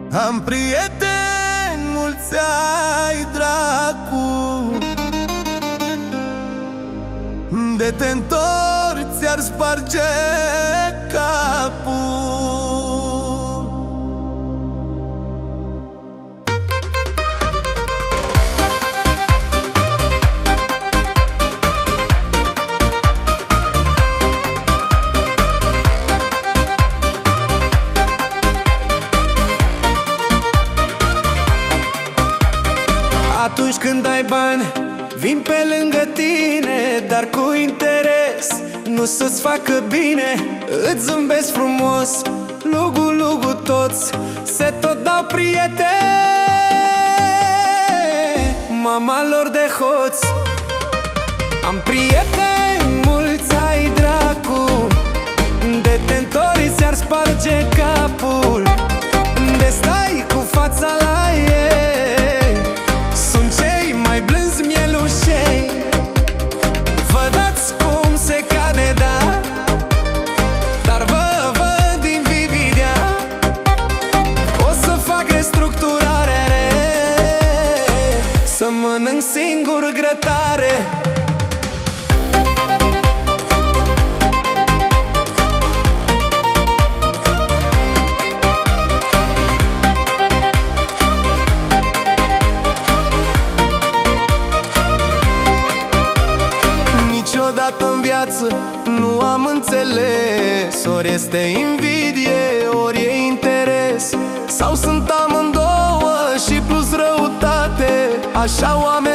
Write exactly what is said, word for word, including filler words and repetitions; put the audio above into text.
Am prieteni mulți ai dracu, de te întorci ți-ar sparge capul. Atunci când ai bani, vin pe lângă tine, dar cu interes, nu să-ți facă bine. Îți zâmbesc frumos, lugu, lugu toți se tot dau prieteni, mama lor de hoți. Am prieteni mulți ai dracu, de te întorci ți-ar sparge capul. De stai cu fața la ei, sunt cei mai blânzi mielușei. Vă dați cum se cade, da, dar vă văd invidia. O să fac restructurare, să mănânc singur grătare. Niciodată în viață nu am înțeles, ori este invidie, ori e interes, sau sunt amândouă și plus răutate. Așa oameni